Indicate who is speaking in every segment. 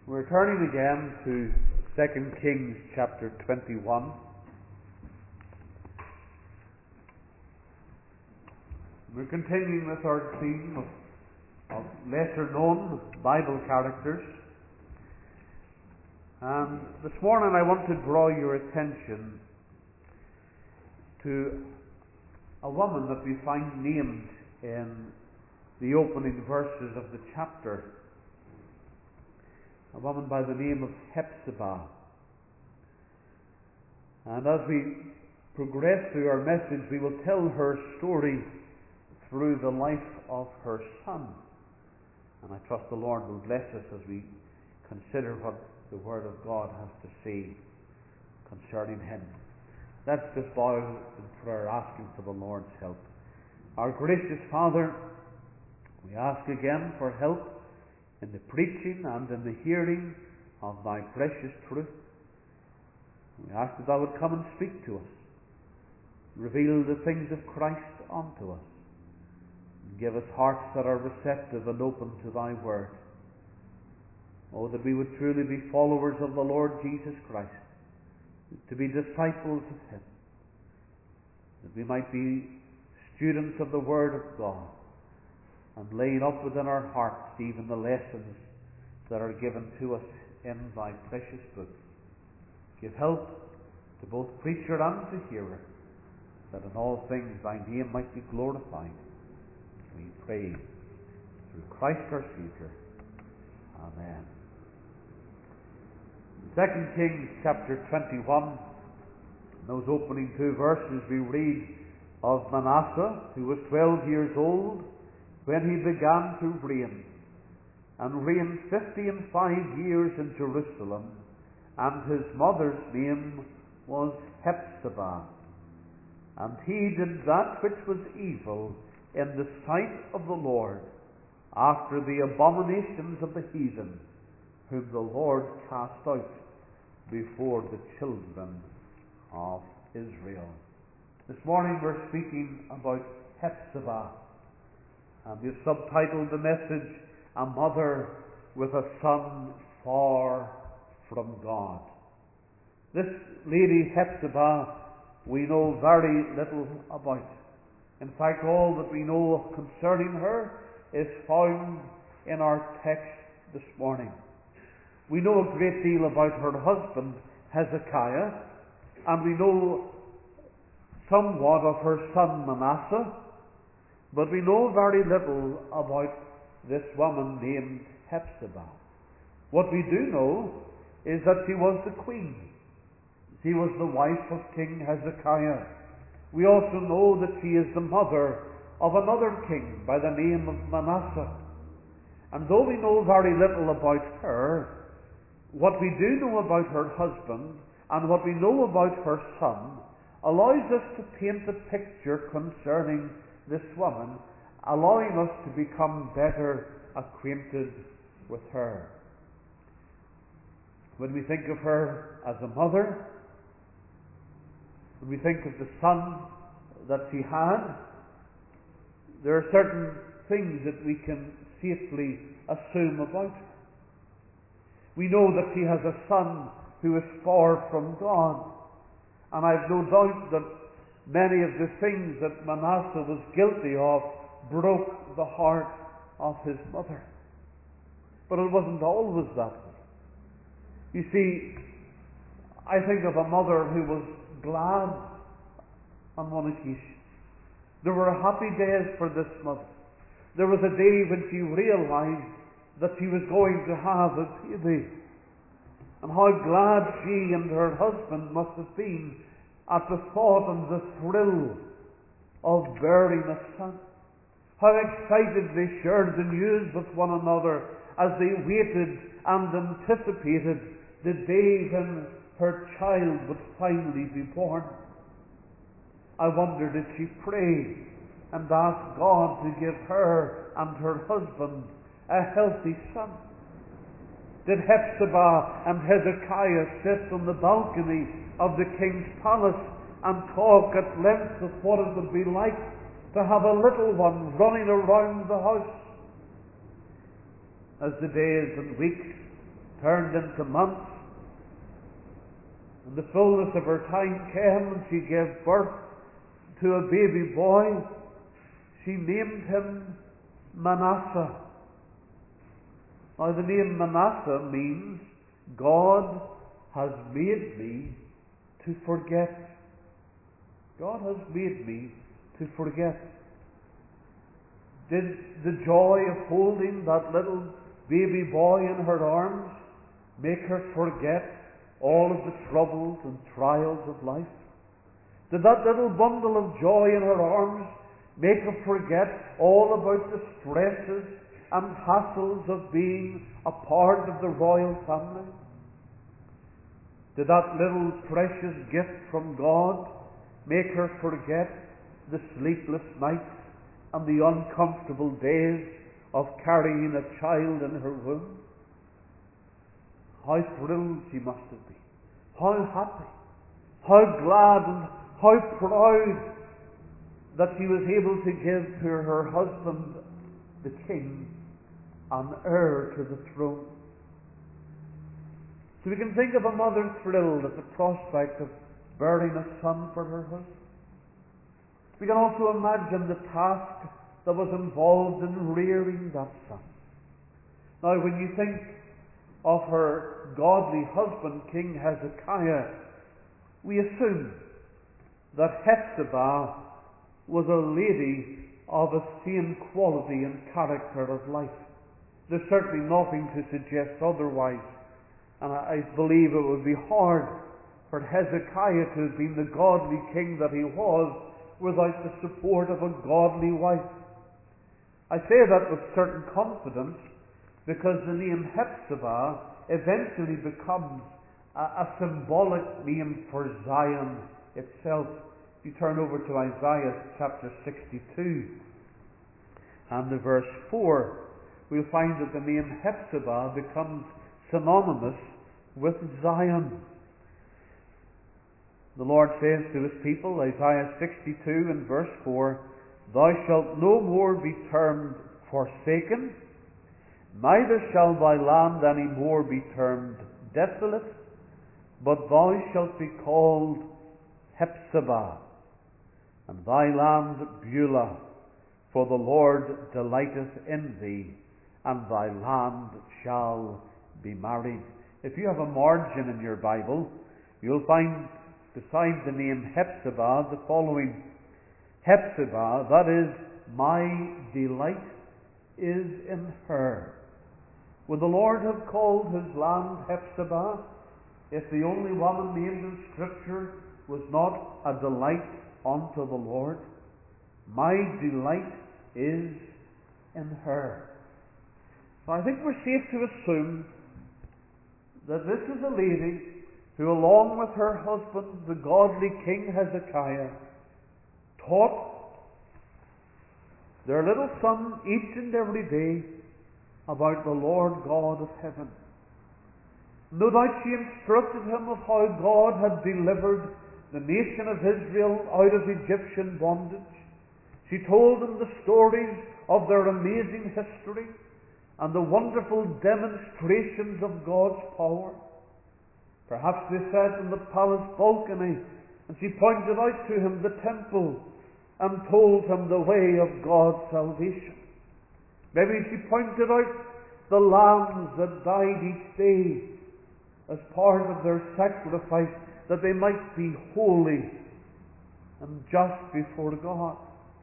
Speaker 1: We're turning again to 2 Kings chapter 21. We're continuing with our theme of lesser known Bible characters. And this morning I want to draw your attention to a woman that we find named in the opening verses of the chapter. A woman by the name of Hephzibah. And as we progress through our message, we will tell her story through the life of her son. And I trust the Lord will bless us as we consider what the Word of God has to say concerning him. Let's just bow in prayer, asking for the Lord's help. Our gracious Father, we ask again for help in the preaching and in the hearing of thy precious truth. We ask that thou would come and speak to us, reveal the things of Christ unto us, and give us hearts that are receptive and open to thy word. Oh, that we would truly be followers of the Lord Jesus Christ, to be disciples of him, that we might be students of the word of God, and laying up within our hearts even the lessons that are given to us in thy precious book. Give help to both preacher and to hearer, that in all things thy name might be glorified. We pray through Christ our Saviour. Amen. In 2 Kings chapter 21, in those opening two verses, we read of Manasseh, who was 12 years old when he began to reign, and reigned 55 years in Jerusalem, and his mother's name was Hephzibah. And he did that which was evil in the sight of the Lord, after the abominations of the heathen, whom the Lord cast out before the children of Israel. This morning we're speaking about Hephzibah. And we've subtitled the message, A Mother with a Son Far from God. This lady Hephzibah we know very little about. In fact, all that we know concerning her is found in our text this morning. We know a great deal about her husband Hezekiah, and we know somewhat of her son Manasseh, but we know very little about this woman named Hephzibah. What we do know is that she was the queen. She was the wife of King Hezekiah. We also know that she is the mother of another king by the name of Manasseh. And though we know very little about her, what we do know about her husband and what we know about her son allows us to paint a picture concerning this woman, allowing us to become better acquainted with her. When we think of her as a mother, when we think of the son that she had, there are certain things that we can safely assume about her. We know that she has a son who is far from God, and I've no doubt that many of the things that Manasseh was guilty of broke the heart of his mother. But it wasn't always that way. You see, I think of a mother who was glad on one occasion. There were happy days for this mother. There was a day when she realized that she was going to have a baby. And how glad she and her husband must have been at the thought and the thrill of bearing a son. How excited they shared the news with one another as they waited and anticipated the day when her child would finally be born. I wonder, did she pray and ask God to give her and her husband a healthy son? Did Hephzibah and Hezekiah sit on the balcony of the king's palace and talk at length of what it would be like to have a little one running around the house? As the days and weeks turned into months. And the fullness of her time came, and she gave birth to a baby boy. She named him Manasseh. Now, the name Manasseh means God has made me to forget. God has made me to forget. Did the joy of holding that little baby boy in her arms make her forget all of the troubles and trials of life? Did that little bundle of joy in her arms make her forget all about the stresses and hassles of being a part of the royal family? Did that little precious gift from God make her forget the sleepless nights and the uncomfortable days of carrying a child in her womb? How thrilled she must have been. How happy, how glad, and how proud that she was able to give to her husband, the king, an heir to the throne. So we can think of a mother thrilled at the prospect of bearing a son for her husband. We can also imagine the task that was involved in rearing that son. Now, when you think of her godly husband, King Hezekiah, we assume that Hephzibah was a lady of the same quality and character of life. There's certainly nothing to suggest otherwise, and I believe it would be hard for Hezekiah to have been the godly king that he was without the support of a godly wife. I say that with certain confidence because the name Hephzibah eventually becomes a symbolic name for Zion itself. If you turn over to Isaiah chapter 62 and the verse 4, we'll find that the name Hephzibah becomes synonymous with Zion. The Lord says to his people, Isaiah 62 and verse 4, "Thou shalt no more be termed forsaken, neither shall thy land any more be termed desolate, but thou shalt be called Hephzibah, and thy land Beulah, for the Lord delighteth in thee, and thy land shall be married." If you have a margin in your Bible, you'll find beside the name Hephzibah the following: Hephzibah, that is, my delight is in her. Would the Lord have called his land Hephzibah if the only woman named in Scripture was not a delight unto the Lord? My delight is in her. So I think we're safe to assume that this is a lady who, along with her husband, the godly King Hezekiah, taught their little son each and every day about the Lord God of heaven. No doubt she instructed him of how God had delivered the nation of Israel out of Egyptian bondage. She told him the stories of their amazing history and the wonderful demonstrations of God's power. Perhaps they sat in the palace balcony and she pointed out to him the temple and told him the way of God's salvation. Maybe she pointed out the lambs that died each day as part of their sacrifice, that they might be holy and just before God.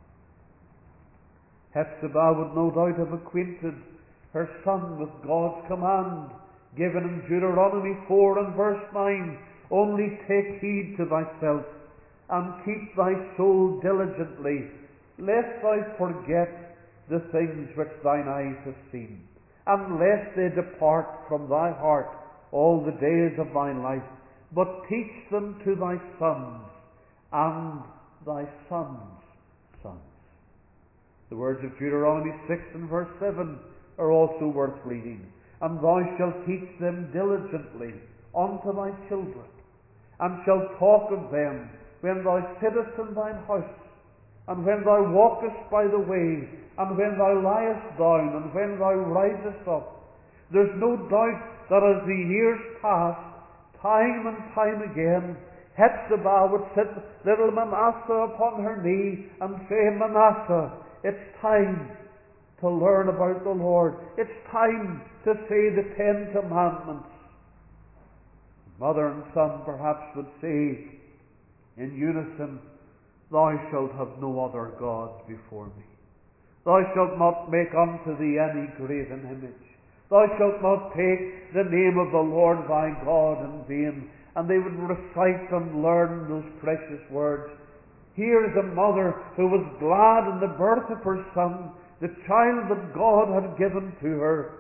Speaker 1: Hephzibah would no doubt have acquainted her son with God's command given in Deuteronomy 4 and verse 9, "Only take heed to thyself, and keep thy soul diligently, lest thou forget the things which thine eyes have seen, and lest they depart from thy heart all the days of thy life, but teach them to thy sons and thy sons' sons." The words of Deuteronomy 6 and verse 7 are also worth reading. "And thou shalt teach them diligently unto thy children, and shalt talk of them when thou sittest in thine house, and when thou walkest by the way, and when thou liest down, and when thou risest up." There's no doubt that as the years passed, time and time again, Hephzibah would sit little Manasseh upon her knee and say, Manasseh, it's time to learn about the Lord. It's time to say the 10 Commandments. Mother and son perhaps would say in unison, Thou shalt have no other gods before me. Thou shalt not make unto thee any graven image. Thou shalt not take the name of the Lord thy God in vain. And they would recite and learn those precious words. Here is a mother who was glad in the birth of her son, the child that God had given to her.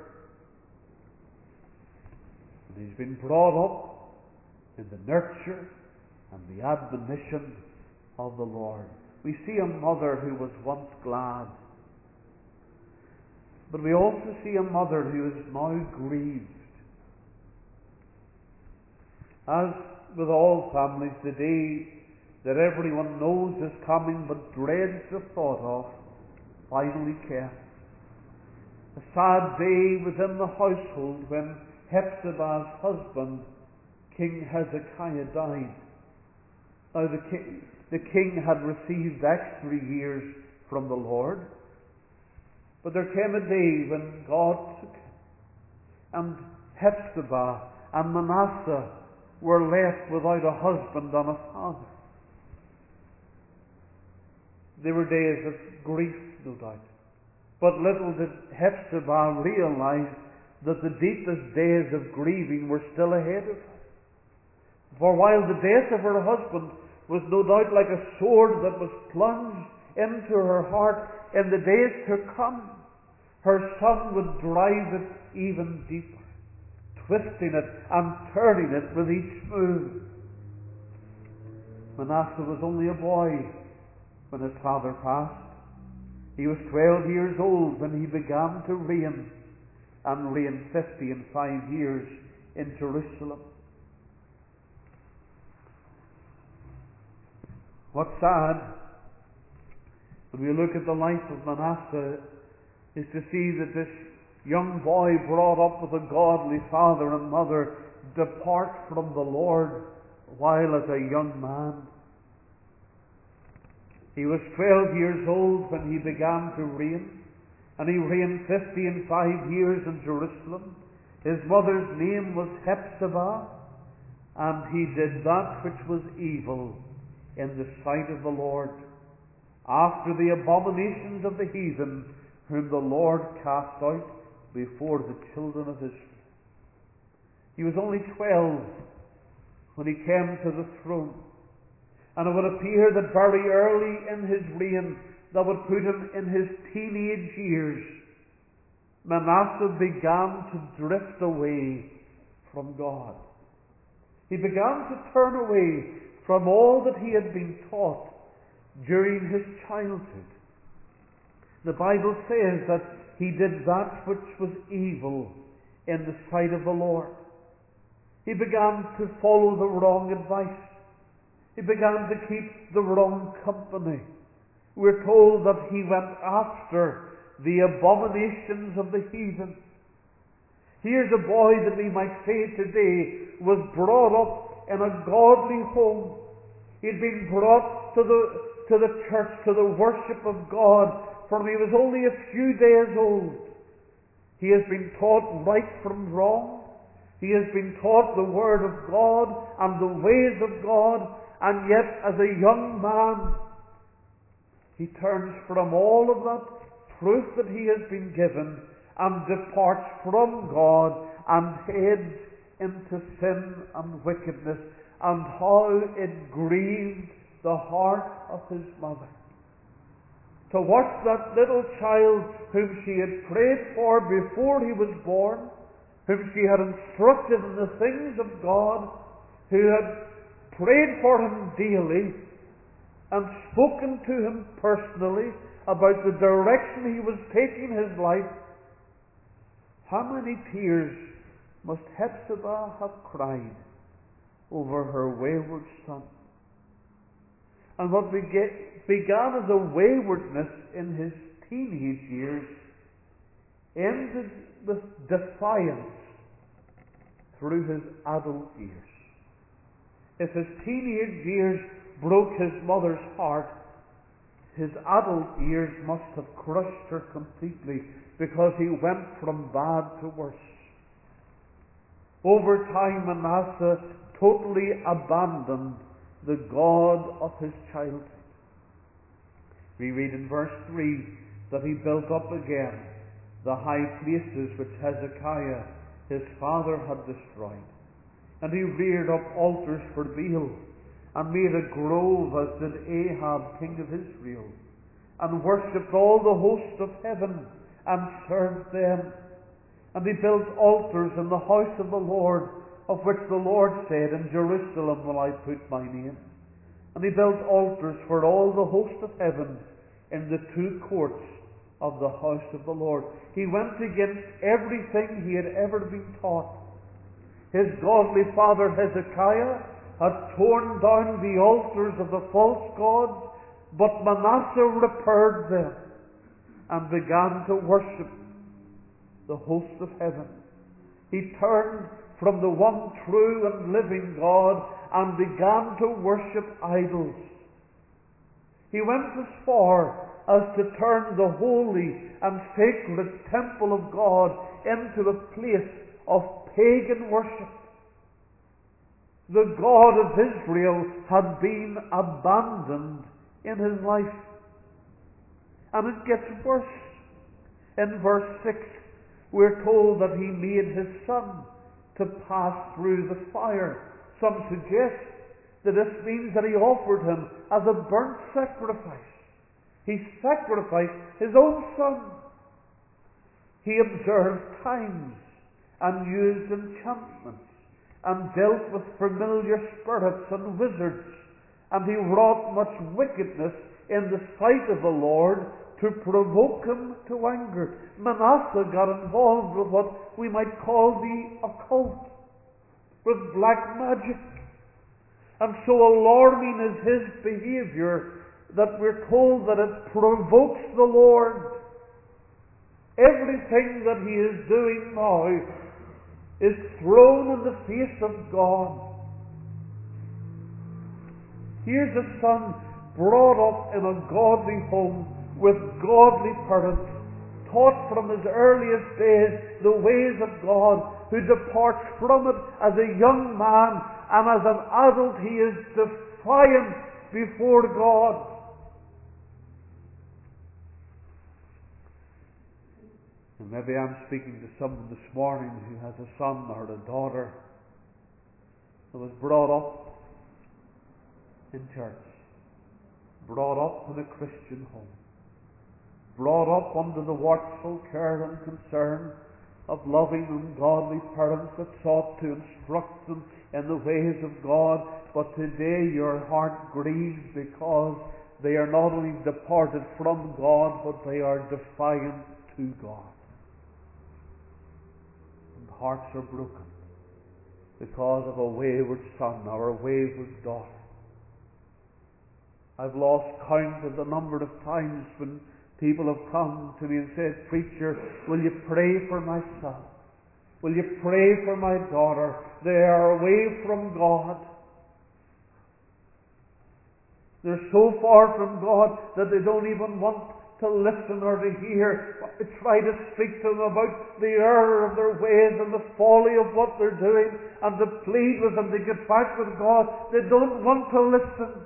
Speaker 1: And he's been brought up in the nurture and the admonition of the Lord. We see a mother who was once glad. But we also see a mother who is now grieved. As with all families, the day that everyone knows is coming but dreads the thought of, finally came. A sad day within the household when Hephzibah's husband, King Hezekiah, died. Now the king had received extra years from the Lord, but there came a day when God took him, and Hephzibah and Manasseh were left without a husband and a father. They were days of grief, no doubt. But little did Hephzibah realize that the deepest days of grieving were still ahead of her. For while the death of her husband was no doubt like a sword that was plunged into her heart, in the days to come, her son would drive it even deeper, twisting it and turning it with each move. Manasseh was only a boy when his father passed. He was 12 years old when he began to reign, and reigned 55 years in Jerusalem. What's sad, when we look at the life of Manasseh, is to see that this young boy brought up with a godly father and mother depart from the Lord while as a young man. He was 12 years old when he began to reign, and he reigned 55 years in Jerusalem. His mother's name was Hephzibah, and he did that which was evil in the sight of the Lord, after the abominations of the heathen, whom the Lord cast out before the children of Israel. He was only 12 when he came to the throne. And it would appear that very early in his reign, that would put him in his teenage years, Manasseh began to drift away from God. He began to turn away from all that he had been taught during his childhood. The Bible says that he did that which was evil in the sight of the Lord. He began to follow the wrong advice. He began to keep the wrong company. We're told that he went after the abominations of the heathen. Here's a boy that we might say today was brought up in a godly home. He'd been brought to the church, to the worship of God, from he was only a few days old. He has been taught right from wrong. He has been taught the Word of God and the ways of God, and yet as a young man, he turns from all of that truth that he has been given and departs from God and heads into sin and wickedness, and how it grieved the heart of his mother to watch that little child whom she had prayed for before he was born, whom she had instructed in the things of God, who had prayed for him daily and spoken to him personally about the direction he was taking his life. How many tears must Hephzibah have cried over her wayward son? And what began as a waywardness in his teenage years ended with defiance through his adult years. If his teenage years broke his mother's heart, his adult years must have crushed her completely, because he went from bad to worse. Over time, Manasseh totally abandoned the God of his childhood. We read in verse 3 that he built up again the high places which Hezekiah, his father, had destroyed. And he reared up altars for Baal, and made a grove, as did Ahab, king of Israel, and worshipped all the host of heaven, and served them. And he built altars in the house of the Lord, of which the Lord said, In Jerusalem will I put my name. And he built altars for all the host of heaven in the two courts of the house of the Lord. He went against everything he had ever been taught. His godly father Hezekiah had torn down the altars of the false gods, but Manasseh repaired them and began to worship the host of heaven. He turned from the one true and living God and began to worship idols. He went as far as to turn the holy and sacred temple of God into a place of pagan worship. The God of Israel had been abandoned in his life. And it gets worse. In verse 6, we're told that he made his son to pass through the fire. Some suggest that this means that he offered him as a burnt sacrifice. He sacrificed his own son. He observed times and used enchantments and dealt with familiar spirits and wizards, and he wrought much wickedness in the sight of the Lord to provoke him to anger. Manasseh got involved with what we might call the occult, with black magic. And so alarming is his behavior that we're told that it provokes the Lord. Everything that he is doing now is thrown in the face of God. Here's a son brought up in a godly home with godly parents, taught from his earliest days the ways of God, who departs from it as a young man, and as an adult he is defiant before God. And maybe I'm speaking to someone this morning who has a son or a daughter who was brought up in church, brought up in a Christian home, brought up under the watchful care and concern of loving and godly parents that sought to instruct them in the ways of God. But today your heart grieves because they are not only departed from God, but they are defiant to God. And hearts are broken because of a wayward son or a wayward daughter. I've lost count of the number of times when people have come to me and said, Preacher, will you pray for my son? Will you pray for my daughter? They are away from God. They're so far from God that they don't even want to listen or to hear. I try to speak to them about the error of their ways and the folly of what they're doing, and to plead with them to get back with God. They don't want to listen.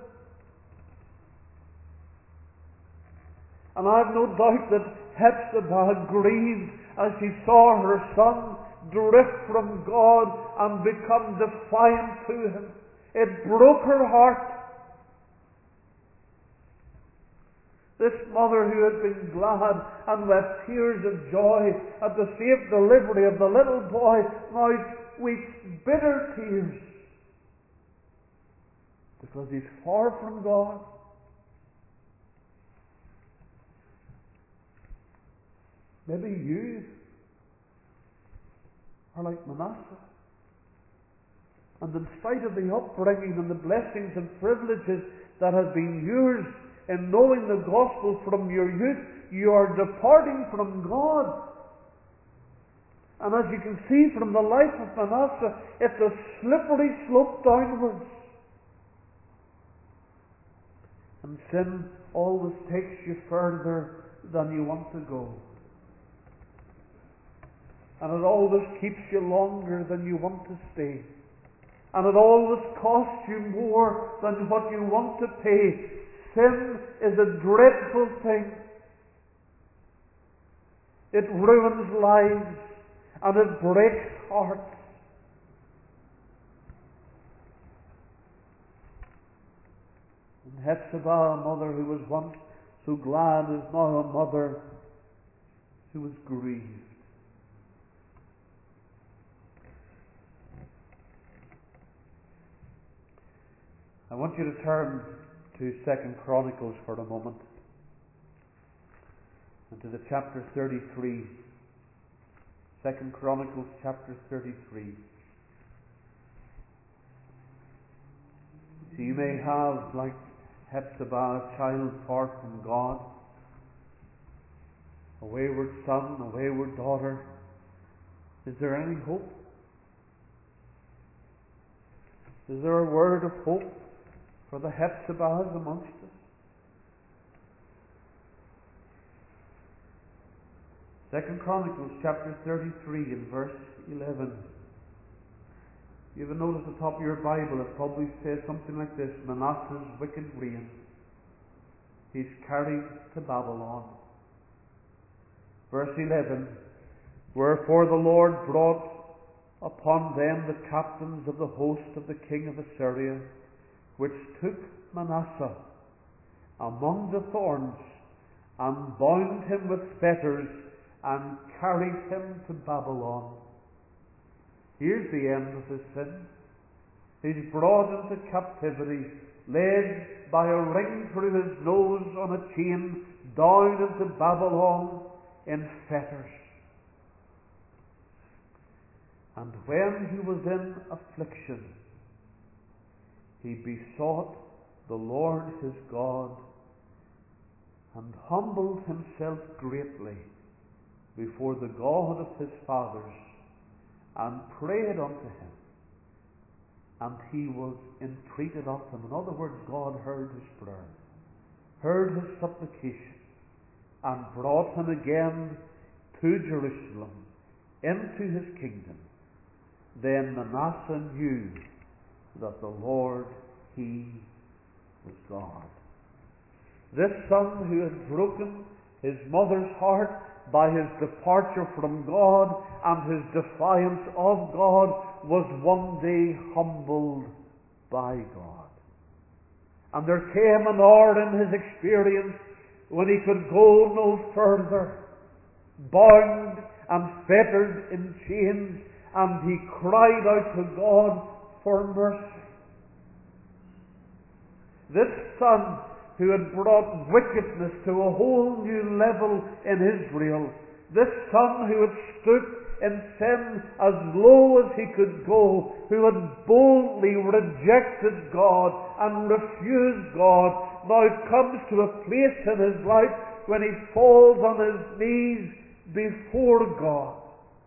Speaker 1: And I've no doubt that Hephzibah grieved as she saw her son drift from God and become defiant to him. It broke her heart. This mother who had been glad and wept tears of joy at the safe delivery of the little boy now weeps bitter tears because he's far from God. Maybe you are like Manasseh. And in spite of the upbringing and the blessings and privileges that have been yours in knowing the gospel from your youth, you are departing from God. And as you can see from the life of Manasseh, it's a slippery slope downwards. And sin always takes you further than you want to go. And it always keeps you longer than you want to stay. And it always costs you more than what you want to pay. Sin is a dreadful thing. It ruins lives and it breaks hearts. And Hephzibah, a mother who was once so glad, is now a mother who is grieved. I want you to turn to 2 Chronicles for a moment, and to the chapter 33. 2 Chronicles chapter 33. So you may have, like Hephzibah, a child far from God, a wayward son, a wayward daughter. Is there any hope? Is there a word of hope for the Hephzibahs amongst us? 2 Chronicles chapter 33 and verse 11. You have a note at the top of your Bible, it probably says something like this: Manasseh's wicked reign. He's carried to Babylon. Verse 11. Wherefore the Lord brought upon them the captains of the host of the king of Assyria, which took Manasseh among the thorns, and bound him with fetters, and carried him to Babylon. Here's the end of his sin. He's brought into captivity, led by a ring through his nose on a chain, down into Babylon in fetters. And when he was in affliction, he besought the Lord his God, and humbled himself greatly before the God of his fathers, and prayed unto him, and he was entreated of him. In other words, God heard his prayer, heard his supplication, and brought him again to Jerusalem, into his kingdom. Then Manasseh knew that the Lord, he was God. This son who had broken his mother's heart by his departure from God and his defiance of God was one day humbled by God. And there came an hour in his experience when he could go no further, bound and fettered in chains, and he cried out to God for mercy. This son who had brought wickedness to a whole new level in Israel, this son who had stooped in sin as low as he could go, who had boldly rejected God and refused God, now comes to a place in his life when he falls on his knees before God.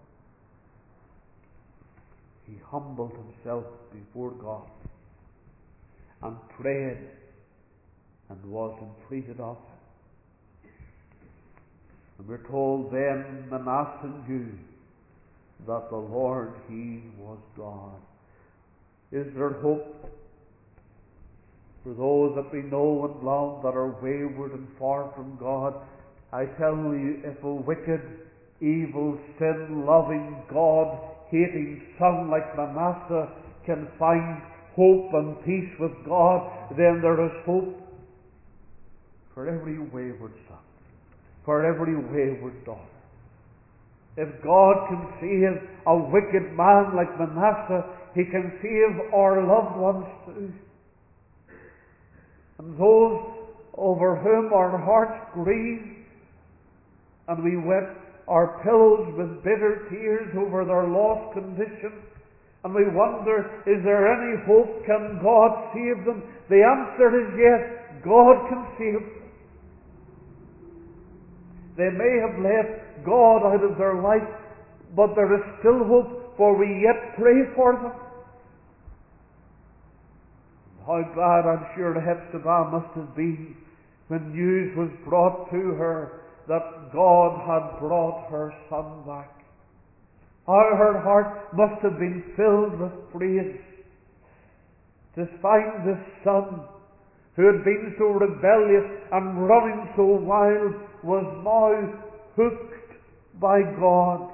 Speaker 1: He humbled himself before God and prayed and was entreated of him. And we're told then Manasseh knew that the Lord, he was God. Is there hope for those that we know and love that are wayward and far from God? I tell you, if a wicked, evil, sin-loving, God-hating son like Manasseh can find hope and peace with God, then there is hope for every wayward son, for every wayward daughter. If God can save a wicked man like Manasseh, he can save our loved ones too. And those over whom our hearts grieve, and we wet our pillows with bitter tears over their lost condition, and we wonder, is there any hope? Can God save them? The answer is yes, God can save them. They may have left God out of their life, but there is still hope, for we yet pray for them. How glad, I'm sure, Hephzibah must have been when news was brought to her that God had brought her son back. How her heart must have been filled with praise to find this son who had been so rebellious and running so wild was now hooked by God.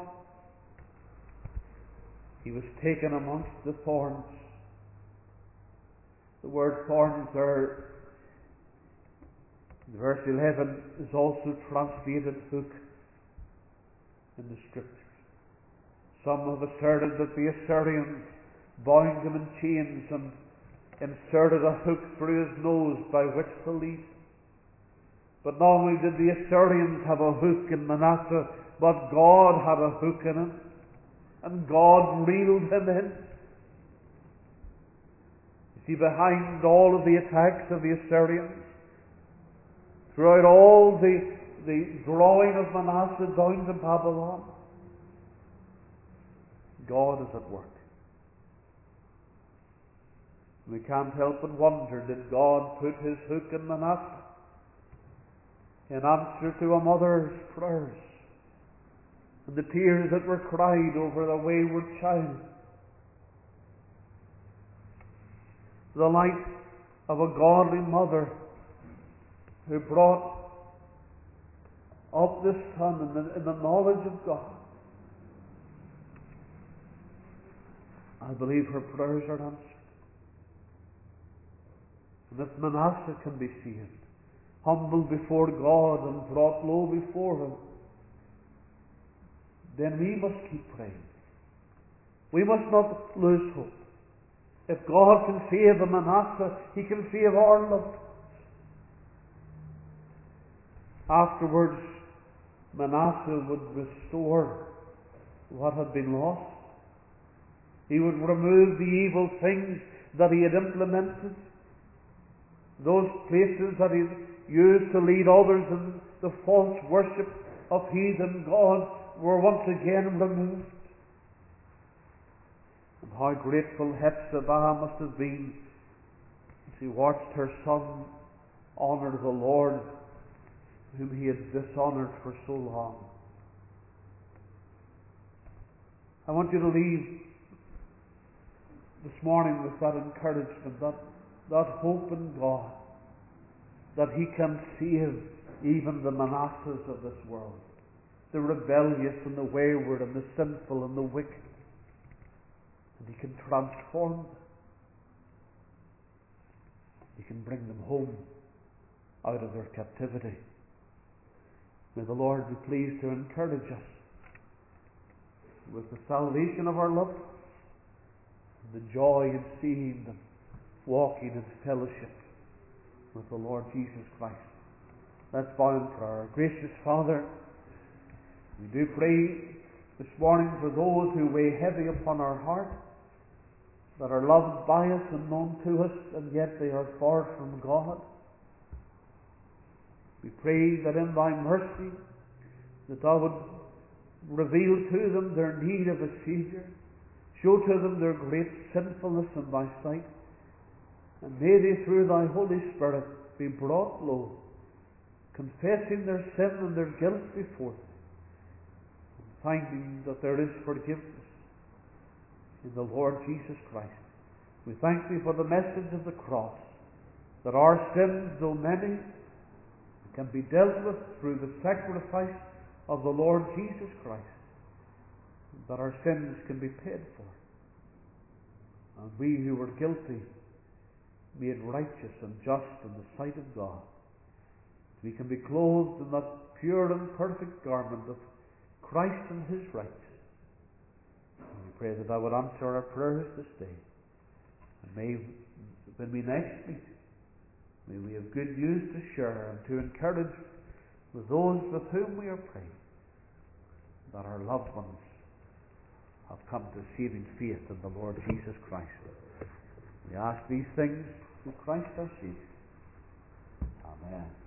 Speaker 1: He was taken amongst the thorns. The word thorns there, in verse 11, is also translated hook in the Scriptures. Some have asserted that the Assyrians bound him in chains and inserted a hook through his nose by which to lead. But not only did the Assyrians have a hook in Manasseh, but God had a hook in him, and God reeled him in. You see, behind all of the attacks of the Assyrians, throughout all the drawing of Manasseh down to Babylon, God is at work. We can't help but wonder, did God put his hook in Manasseh in answer to a mother's prayers and the tears that were cried over the wayward child? The life of a godly mother who brought up this son in the knowledge of God. I believe her prayers are answered. And if Manasseh can be saved, humbled before God and brought low before him, then we must keep praying. We must not lose hope. If God can save a Manasseh, he can save our loved ones. Afterwards, Manasseh would restore what had been lost. He would remove the evil things that he had implemented. Those places that he used to lead others in the false worship of heathen gods were once again removed. And how grateful Hephzibah must have been as she watched her son honour the Lord whom he had dishonoured for so long. I want you to leave this morning with that encouragement, that hope in God, that he can save even the Manassehs of this world, the rebellious and the wayward and the sinful and the wicked. And he can transform them. He can bring them home out of their captivity. May the Lord be pleased to encourage us with the salvation of our loved ones, and the joy in seeing them walking in fellowship with the Lord Jesus Christ. Let's bow in prayer. Gracious Father, we do pray this morning for those who weigh heavy upon our heart, that are loved by us and known to us, and yet they are far from God. We pray that in thy mercy that thou would reveal to them their need of a Saviour, show to them their great sinfulness in thy sight, and may they through thy Holy Spirit be brought low, confessing their sin and their guilt before thee, and finding that there is forgiveness in the Lord Jesus Christ. We thank thee for the message of the cross, that our sins, though many, can be dealt with through the sacrifice of the Lord Jesus Christ, that our sins can be paid for, and we who were guilty made righteous and just in the sight of God. We can be clothed in that pure and perfect garment of Christ and his righteousness. And we pray that thou would answer our prayers this day, and may, when we next meet, may we have good news to share and to encourage with those with whom we are praying, that our loved ones have come to saving faith in the Lord Jesus Christ. We ask these things through Christ our Saviour. Amen.